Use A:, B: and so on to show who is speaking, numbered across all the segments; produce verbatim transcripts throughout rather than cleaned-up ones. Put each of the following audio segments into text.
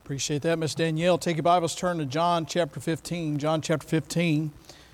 A: Appreciate that, Miss Danielle. Take your Bibles, turn to John chapter fifteen. John chapter fifteen.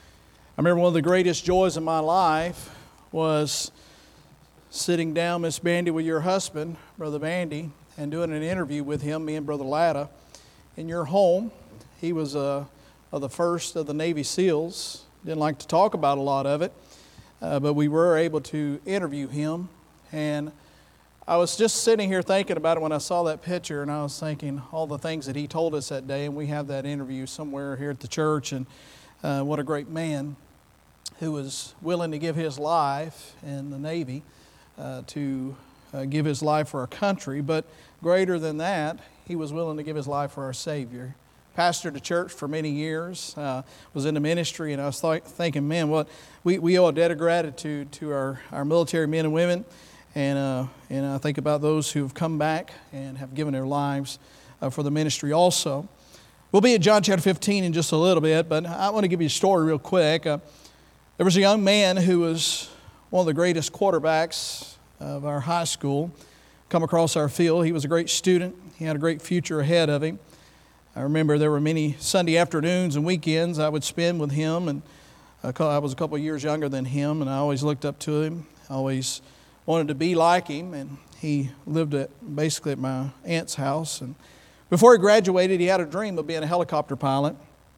A: I remember one of the greatest joys of my life was sitting down, Miss Bandy, with your husband, Brother Bandy, and doing an interview with him, me and Brother Latta, in your home. He was uh, of the first of the Navy SEALs. Didn't like to talk about a lot of it, uh, but we were able to interview him. And I was just sitting here thinking about it when I saw that picture, and I was thinking all the things that he told us that day, and we have that interview somewhere here at the church, and uh, what a great man who was willing to give his life in the Navy uh, to uh, give his life for our country, but greater than that, he was willing to give his life for our Savior. Pastored a church for many years, uh, was in the ministry, and I was th- thinking, man, what we, we owe a debt of gratitude to our, our military men and women. And uh, and I think about those who have come back and have given their lives uh, for the ministry also. We'll be at John chapter fifteen in just a little bit, but I want to give you a story real quick. Uh, there was a young man who was one of the greatest quarterbacks of our high school come across our field. He was a great student. He had a great future ahead of him. I remember there were many Sunday afternoons and weekends I would spend with him, and I was a couple of years younger than him, and I always looked up to him. I always wanted to be like him, and he lived at basically at my aunt's house. And before he graduated, he had a dream of being a helicopter pilot.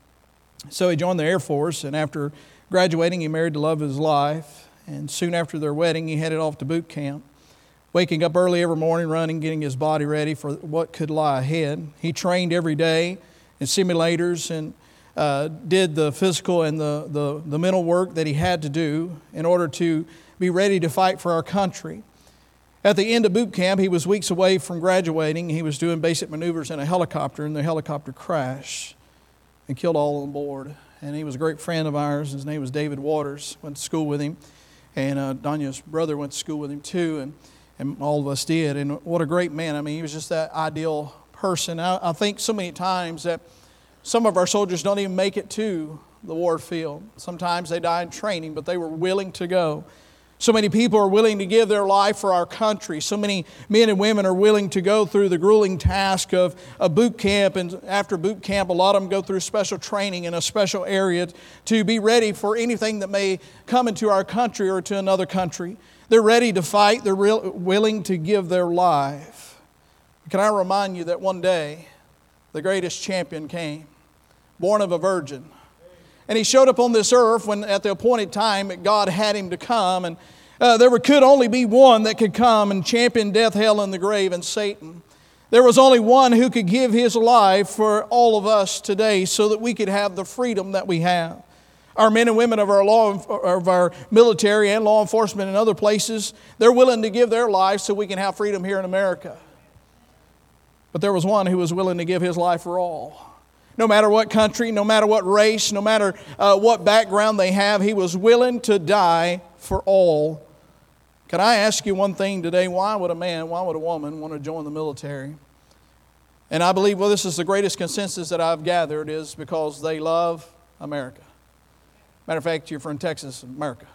A: So he joined the Air Force, and after graduating, he married the love of his life. And soon after their wedding, he headed off to boot camp, waking up early every morning, running, getting his body ready for what could lie ahead. He trained every day in simulators and uh, did the physical and the, the, the mental work that he had to do in order to be ready to fight for our country. At the end of boot camp, he was weeks away from graduating. He was doing basic maneuvers in a helicopter, and the helicopter crashed and killed all on board. And he was a great friend of ours. His name was David Waters. Went to school with him, and uh, Donya's brother went to school with him too, and, and all of us did. And what a great man. I mean, he was just that ideal person. I, I think so many times that some of our soldiers don't even make it to the war field. Sometimes they die in training, but they were willing to go. So many people are willing to give their life for our country. So many men and women are willing to go through the grueling task of a boot camp. And after boot camp, a lot of them go through special training in a special area to be ready for anything that may come into our country or to another country. They're ready to fight. They're real, willing to give their life. Can I remind you that one day the greatest champion came, born of a virgin. And he showed up on this earth when at the appointed time God had him to come. And uh, there could only be one that could come and champion death, hell, and the grave, and Satan. There was only one who could give his life for all of us today so that we could have the freedom that we have. Our men and women of our law, of our military and law enforcement and other places, they're willing to give their lives so we can have freedom here in America. But there was one who was willing to give his life for all. No matter what country, no matter what race, no matter uh, what background they have, he was willing to die for all. Can I ask you one thing today? Why would a man, why would a woman want to join the military? And I believe, well, this is the greatest consensus that I've gathered, is because they love America. Matter of fact, you're from Texas, America.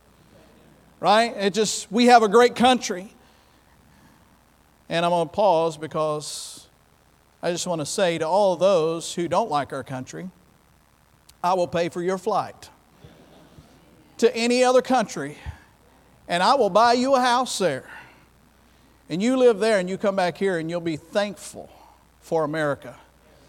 A: Right? It just, we have a great country. And I'm going to pause because I just want to say to all those who don't like our country, I will pay for your flight to any other country, and I will buy you a house there. And you live there and you come back here and you'll be thankful for America.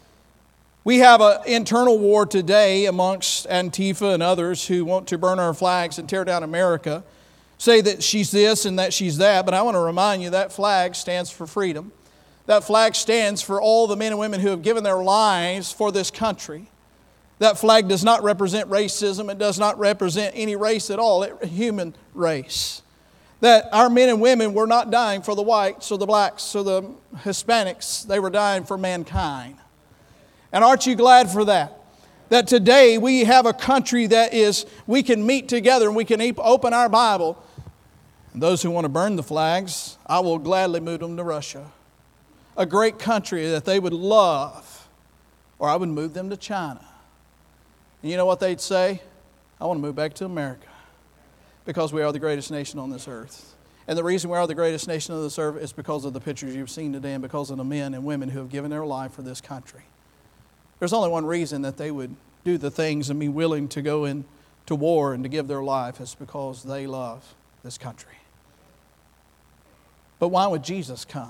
A: We have an internal war today amongst Antifa and others who want to burn our flags and tear down America, say that she's this and that she's that, but I want to remind you that flag stands for freedom. That flag stands for all the men and women who have given their lives for this country. That flag does not represent racism. It does not represent any race at all. It's a human race. That our men and women were not dying for the whites or the blacks or the Hispanics. They were dying for mankind. And aren't you glad for that? That today we have a country that is, we can meet together and we can open our Bible. And those who want to burn the flags, I will gladly move them to Russia. A great country that they would love, or I would move them to China. And you know what they'd say? I want to move back to America because we are the greatest nation on this earth. And the reason we are the greatest nation of this earth is because of the pictures you've seen today and because of the men and women who have given their life for this country. There's only one reason that they would do the things and be willing to go into war and to give their life, is because they love this country. But why would Jesus come?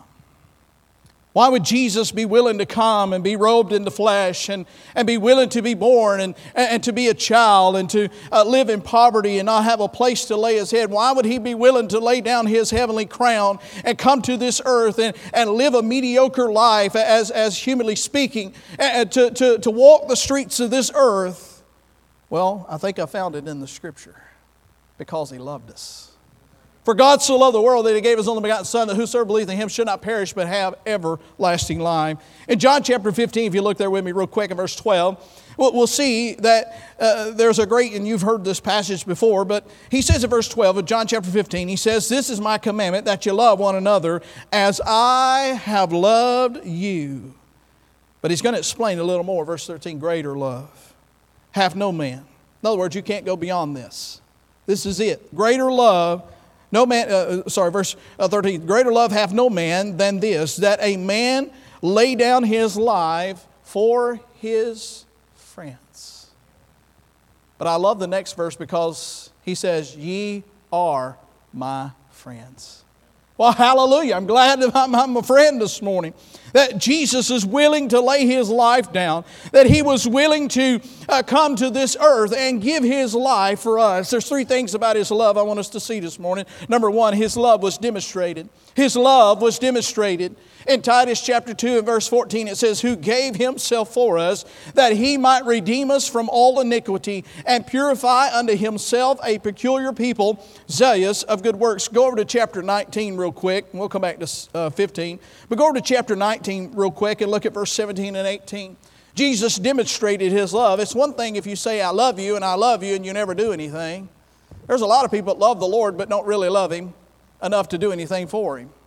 A: Why would Jesus be willing to come and be robed in the flesh and, and be willing to be born and, and to be a child and to uh, live in poverty and not have a place to lay His head? Why would He be willing to lay down His heavenly crown and come to this earth and, and live a mediocre life, as, as humanly speaking, and to, to, to walk the streets of this earth? Well, I think I found it in the Scripture. Because He loved us. For God so loved the world that He gave His only begotten Son, that whosoever believeth in Him should not perish but have everlasting life. In John chapter fifteen, if you look there with me real quick in verse twelve, we'll, we'll see that uh, there's a great, and you've heard this passage before, but He says in verse twelve of John chapter fifteen, He says, "This is my commandment, that you love one another as I have loved you." But He's going to explain a little more. Verse thirteen, "Greater love hath no man." In other words, you can't go beyond this. This is it. Greater love No man, uh, sorry, verse thirteen. "Greater love hath no man than this, that a man lay down his life for his friends." But I love the next verse because he says, "Ye are my friends." Well, hallelujah. I'm glad that I'm, I'm a friend this morning. That Jesus is willing to lay His life down. That He was willing to uh, come to this earth and give His life for us. There's three things about His love I want us to see this morning. Number one, His love was demonstrated. His love was demonstrated. In Titus chapter two and verse fourteen, it says, "Who gave Himself for us, that He might redeem us from all iniquity, and purify unto Himself a peculiar people, zealous of good works." Go over to chapter nineteen real quick, and we'll come back to uh, fifteen. But go over to chapter nineteen real quick and look at verse seventeen and eighteen. Jesus demonstrated His love. It's one thing if you say, "I love you," and "I love you," and you never do anything. There's a lot of people that love the Lord but don't really love Him enough to do anything for Him.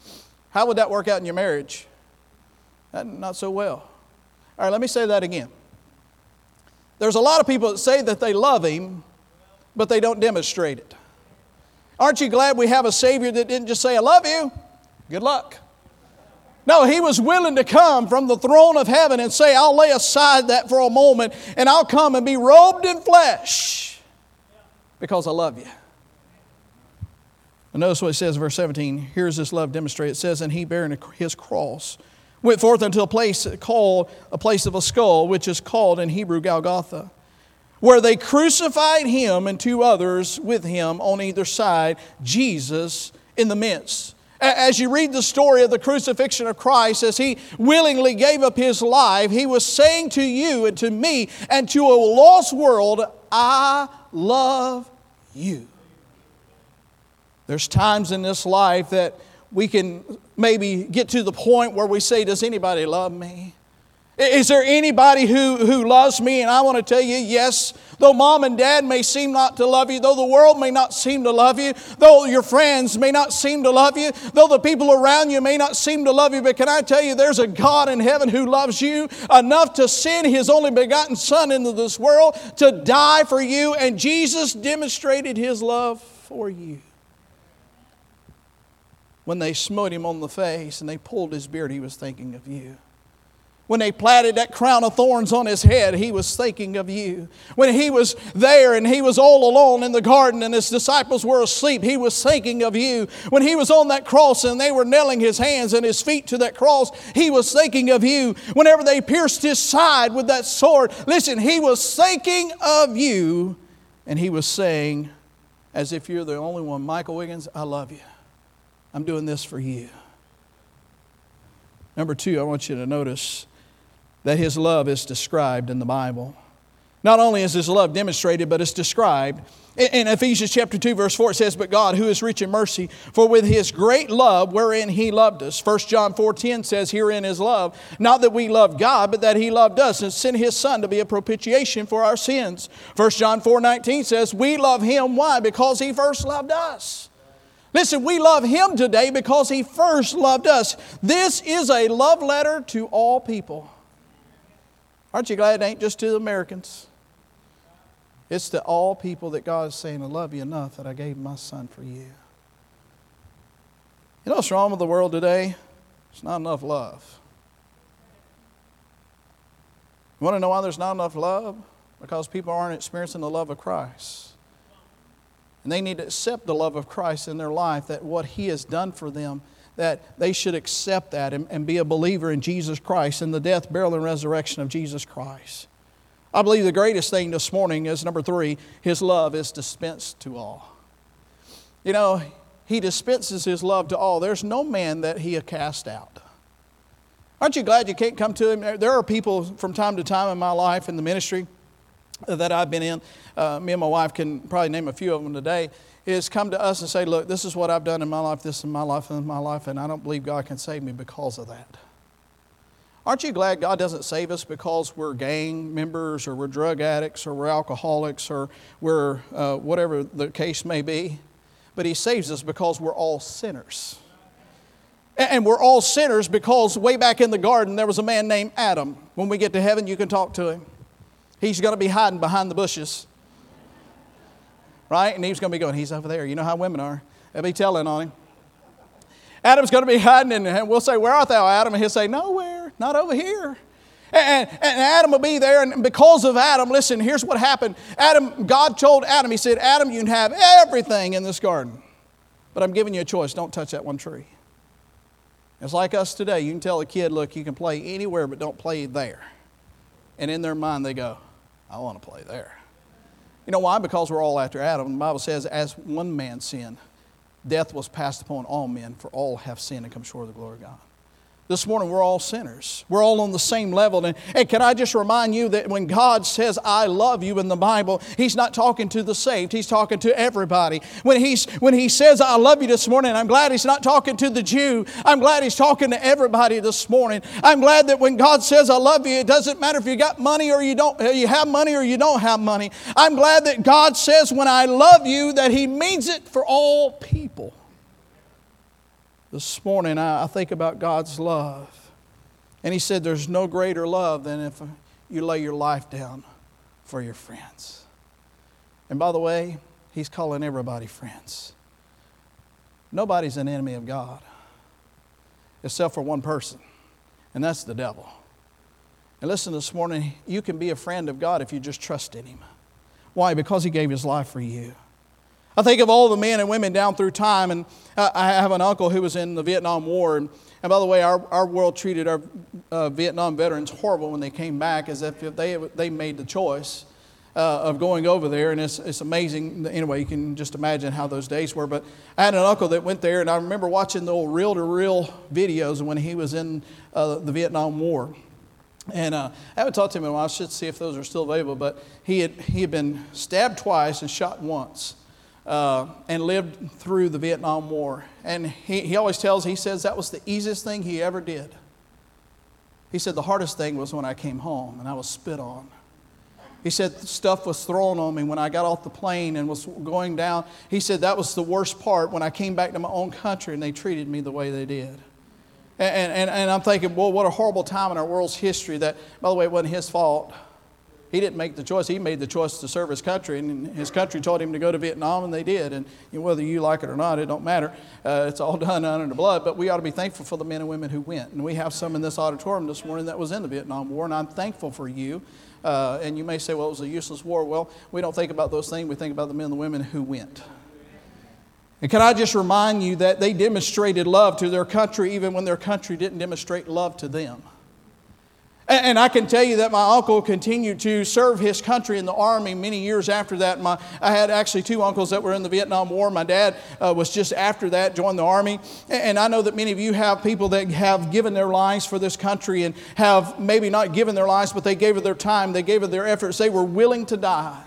A: How would that work out in your marriage? Not so well. All right, let me say that again. There's a lot of people that say that they love Him, but they don't demonstrate it. Aren't you glad we have a Savior that didn't just say, "I love you"? Good luck. No, He was willing to come from the throne of heaven and say, "I'll lay aside that for a moment and I'll come and be robed in flesh because I love you." And notice what it says in verse seventeen. Here's this love demonstrated. It says, "And He bearing His cross went forth unto a place called a place of a skull, which is called in Hebrew Golgotha, where they crucified Him and two others with Him on either side, Jesus in the midst." As you read the story of the crucifixion of Christ, as He willingly gave up His life, He was saying to you and to me and to a lost world, "I love you." There's times in this life that we can maybe get to the point where we say, "Does anybody love me? Is there anybody who, who loves me?" And I want to tell you, yes, though mom and dad may seem not to love you, though the world may not seem to love you, though your friends may not seem to love you, though the people around you may not seem to love you, but can I tell you, there's a God in heaven who loves you enough to send His only begotten Son into this world to die for you, and Jesus demonstrated His love for you. When they smote Him on the face and they pulled His beard, He was thinking of you. When they platted that crown of thorns on His head, He was thinking of you. When He was there and He was all alone in the garden and His disciples were asleep, He was thinking of you. When He was on that cross and they were nailing His hands and His feet to that cross, He was thinking of you. Whenever they pierced His side with that sword, listen, He was thinking of you. And He was saying, as if you're the only one, "Michael Wiggins, I love you. I'm doing this for you." Number two, I want you to notice that His love is described in the Bible. Not only is His love demonstrated, but it's described. In Ephesians chapter two, verse four, it says, "But God, who is rich in mercy, for with His great love wherein He loved us." First John four ten says, "Herein is love, not that we loved God, but that He loved us and sent His Son to be a propitiation for our sins." First John four nineteen says, "We love Him." Why? Because He first loved us. Listen, we love Him today because He first loved us. This is a love letter to all people. Aren't you glad it ain't just to the Americans? It's to all people that God is saying, "I love you enough that I gave my Son for you." You know what's wrong with the world today? There's not enough love. You want to know why there's not enough love? Because people aren't experiencing the love of Christ. And they need to accept the love of Christ in their life, that what He has done for them, that they should accept that and, and be a believer in Jesus Christ and the death, burial, and resurrection of Jesus Christ. I believe the greatest thing this morning is, number three, His love is dispensed to all. You know, He dispenses His love to all. There's no man that He cast out. Aren't you glad you can't come to Him? There are people from time to time in my life, in the ministry that I've been in, uh, me and my wife can probably name a few of them today, is come to us and say, look, this is what I've done in my life, this is my life, and my life, and I don't believe God can save me because of that. Aren't you glad God doesn't save us because we're gang members or we're drug addicts or we're alcoholics or we're uh, whatever the case may be? But He saves us because we're all sinners. And we're all sinners because way back in the garden there was a man named Adam. When we get to heaven, you can talk to him. He's going to be hiding behind the bushes. Right? And he's going to be going, he's over there. You know how women are. They'll be telling on him. Adam's going to be hiding, and we'll say, where art thou, Adam? And he'll say, nowhere, not over here. And, and Adam will be there, and because of Adam, listen, here's what happened. Adam, God told Adam, He said, Adam, you can have everything in this garden, but I'm giving you a choice. Don't touch that one tree. It's like us today. You can tell a kid, look, you can play anywhere, but don't play there. And in their mind, they go, I want to play there. You know why? Because we're all after Adam. The Bible says, as one man sinned, death was passed upon all men, for all have sinned and come short of the glory of God. This morning, we're all sinners. We're all on the same level. And, and can I just remind you that when God says, I love you in the Bible, He's not talking to the saved. He's talking to everybody. When, he's, when He says, I love you this morning, I'm glad He's not talking to the Jew. I'm glad He's talking to everybody this morning. I'm glad that when God says, I love you, it doesn't matter if you got money or you don't, you have money or you don't have money. I'm glad that God says, when I love you, that He means it for all people. This morning, I think about God's love. And He said there's no greater love than if you lay your life down for your friends. And by the way, He's calling everybody friends. Nobody's an enemy of God, except for one person, and that's the devil. And listen, this morning, you can be a friend of God if you just trust in Him. Why? Because He gave His life for you. I think of all the men and women down through time, and I have an uncle who was in the Vietnam War. And, and by the way, our, our world treated our uh, Vietnam veterans horrible when they came back, as if they, they made the choice uh, of going over there. And it's, it's amazing. Anyway, you can just imagine how those days were. But I had an uncle that went there, and I remember watching the old reel-to-reel videos when he was in uh, the Vietnam War. And uh, I haven't talked to him in a while. I should see if those are still available. But he had, he had been stabbed twice and shot once. Uh, and lived through the Vietnam War. And he, he always tells, he says that was the easiest thing he ever did. He said the hardest thing was when I came home and I was spit on. He said stuff was thrown on me when I got off the plane and was going down. He said that was the worst part when I came back to my own country and they treated me the way they did. And, and, and I'm thinking, well, what a horrible time in our world's history that, by the way, it wasn't his fault. He didn't make the choice. He made the choice to serve his country, and his country told him to go to Vietnam, and they did. And you know, whether you like it or not, it don't matter. Uh, it's all done under the blood. But we ought to be thankful for the men and women who went. And we have some in this auditorium this morning that was in the Vietnam War, and I'm thankful for you. Uh, and you may say, well, it was a useless war. Well, we don't think about those things. We think about the men and the women who went. And can I just remind you that they demonstrated love to their country even when their country didn't demonstrate love to them. And I can tell you that my uncle continued to serve his country in the Army many years after that. My, I had actually two uncles that were in the Vietnam War. My dad uh, was just after that, joined the Army. And I know that many of you have people that have given their lives for this country and have maybe not given their lives, but they gave it their time, they gave it their efforts. They were willing to die.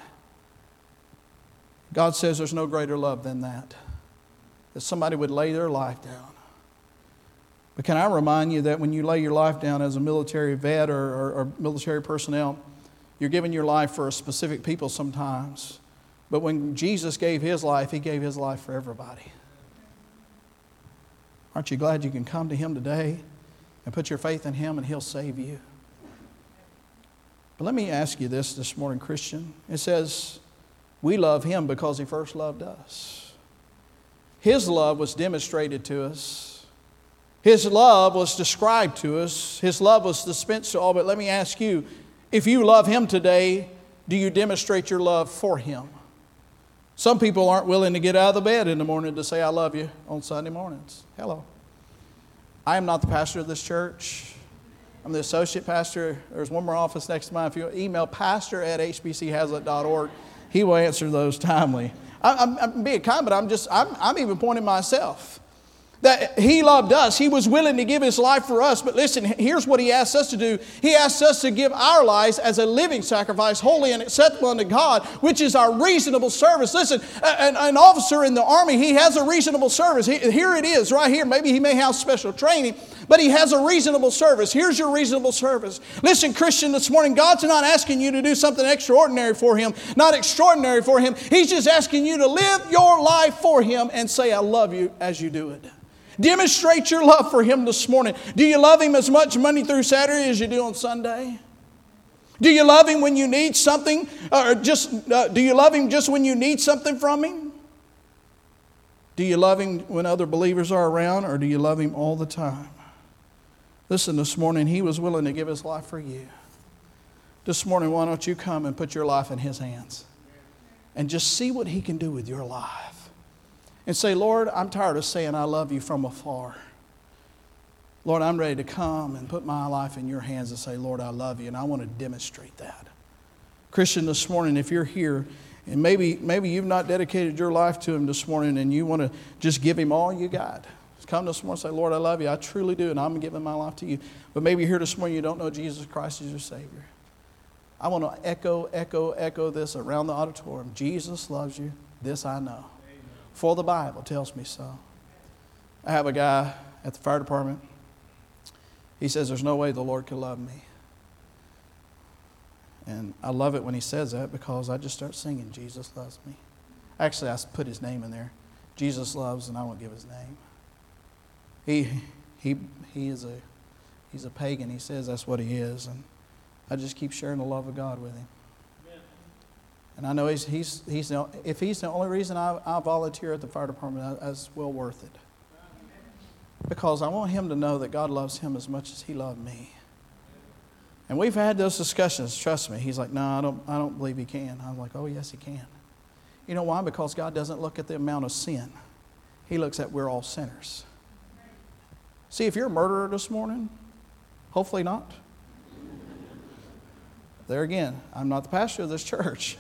A: God says there's no greater love than that, that somebody would lay their life down. But can I remind you that when you lay your life down as a military vet or, or, or military personnel, you're giving your life for a specific people sometimes. But when Jesus gave His life, He gave His life for everybody. Aren't you glad you can come to Him today and put your faith in Him and He'll save you? But let me ask you this this morning, Christian. It says, we love Him because He first loved us. His love was demonstrated to us. His love was described to us. His love was dispensed to all. But let me ask you, if you love Him today, do you demonstrate your love for Him? Some people aren't willing to get out of the bed in the morning to say, I love you on Sunday mornings. Hello. I am not the pastor of this church. I'm the associate pastor. There's one more office next to mine. If you email pastor at h b c haslet dot org, he will answer those timely. I, I'm, I'm being kind, but I'm just, I'm, I'm even pointing myself. That He loved us. He was willing to give His life for us. But listen, here's what He asks us to do. He asks us to give our lives as a living sacrifice, holy and acceptable unto God, which is our reasonable service. Listen, an, an officer in the Army, he has a reasonable service. He, here it is, right here. Maybe he may have special training, but he has a reasonable service. Here's your reasonable service. Listen, Christian, this morning, God's not asking you to do something extraordinary for Him, not extraordinary for Him. He's just asking you to live your life for Him and say, I love you as you do it. Demonstrate your love for Him this morning. Do you love Him as much Monday through Saturday as you do on Sunday? Do you love Him when you need something? Or just uh, do you love Him just when you need something from Him? Do you love Him when other believers are around, or do you love Him all the time? Listen, this morning He was willing to give His life for you. This morning, why don't you come and put your life in His hands and just see what He can do with your life? And say, Lord, I'm tired of saying I love you from afar. Lord, I'm ready to come and put my life in your hands and say, Lord, I love you, and I want to demonstrate that. Christian, this morning, if you're here, and maybe, maybe you've not dedicated your life to Him this morning, and you want to just give Him all you got, come this morning and say, Lord, I love you. I truly do, and I'm giving my life to you. But maybe you're here this morning, you don't know Jesus Christ as your Savior. I want to echo, echo, echo this around the auditorium. Jesus loves you. This I know. For the Bible tells me so. I have a guy at the fire department. He says, there's no way the Lord could love me. And I love it when he says that, because I just start singing, Jesus loves me. Actually, I put his name in there. Jesus loves, and I won't give his name. He he he is a he's a pagan. He says that's what he is. And I just keep sharing the love of God with him. And I know he's, he's, he's the, if he's the only reason I, I volunteer at the fire department, that's well worth it. Because I want him to know that God loves him as much as he loved me. And we've had those discussions, trust me. He's like, no, I don't, I don't believe he can. I'm like, oh, yes, he can. You know why? Because God doesn't look at the amount of sin. He looks at we're all sinners. See, if you're a murderer this morning, hopefully not. There again, I'm not the pastor of this church.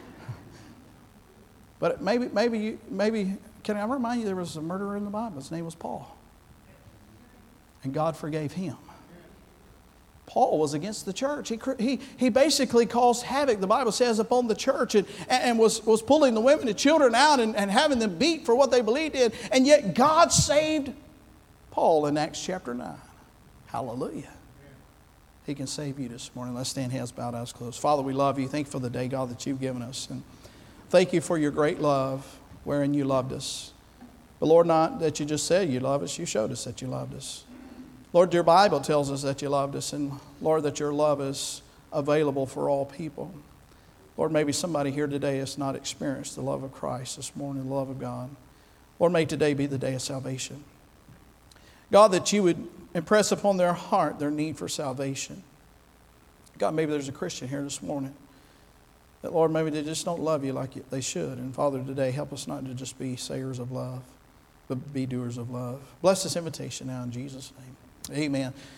A: But maybe, maybe, you, maybe, can I remind you there was a murderer in the Bible. His name was Paul. And God forgave him. Paul was against the church. He, he, he basically caused havoc, the Bible says, upon the church, and, and was, was pulling the women and children out and, and having them beat for what they believed in. And yet God saved Paul in Acts chapter nine. Hallelujah. He can save you this morning. Let's stand, heads bowed, eyes closed. Father, we love you. Thank you for the day, God, that you've given us. And thank you for your great love wherein you loved us. But Lord, not that you just said you love us, you showed us that you loved us. Lord, your Bible tells us that you loved us, and Lord, that your love is available for all people. Lord, maybe somebody here today has not experienced the love of Christ this morning, the love of God. Lord, may today be the day of salvation. God, that you would impress upon their heart their need for salvation. God, maybe there's a Christian here this morning that, Lord, maybe they just don't love you like they should. And Father, today, help us not to just be sayers of love, but be doers of love. Bless this invitation now in Jesus' name. Amen.